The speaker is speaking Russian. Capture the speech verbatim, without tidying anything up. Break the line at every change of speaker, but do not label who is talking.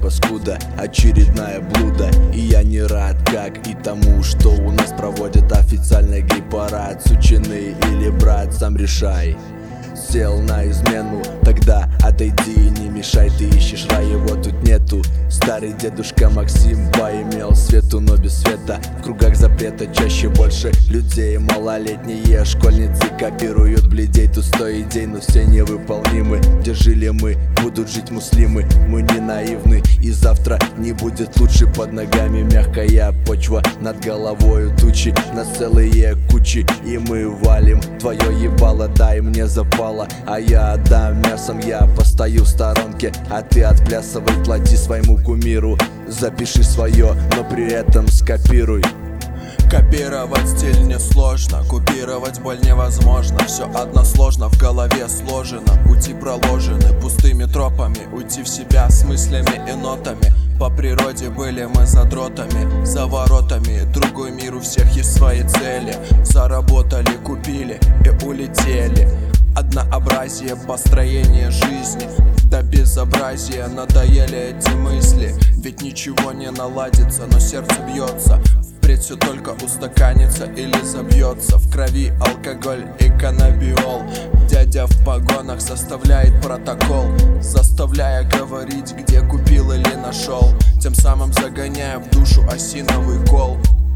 паскуда, очередная блуда. И я не рад, как и тому, что у нас проводят официальный гей-парад. Сучины или брат, сам решай. Сел на измену, тогда отойди и не мешай. Ты ищешь рай, его тут нету. Старый дедушка Максим поимел свету, но без света. В кругах запрета чаще больше людей. Малолетние школьницы копируют бледей. Тут сто идей, но все невыполнимы. Где жили мы, будут жить муслимы. Мы не наивны, и завтра не будет лучше. Под ногами мягкая почва, над головою тучи. Нас целые кучи, и мы валим. Твое ебало дай мне запало, а я отдам мясом. Я постою в сторонке, а ты отплясывай, плати своему кумиру. Запиши свое, но при этом скопируй.
Копировать стиль несложно, купировать боль невозможно. Все односложно, в голове сложено. Пути проложены пустыми тропами. Уйти в себя с мыслями и нотами. По природе были мы задротами, за воротами. Другой мир, у всех есть свои цели. Заработали, купили и улетели. Однообразие, построение жизни до безобразия. Надоели эти мысли, ведь ничего не наладится, но сердце бьется. Впредь все только устаканится или забьется. В крови алкоголь и каннабиол. Дядя в погонах составляет протокол, заставляя говорить, где купил или нашел, тем самым загоняя в душу осиновый кол.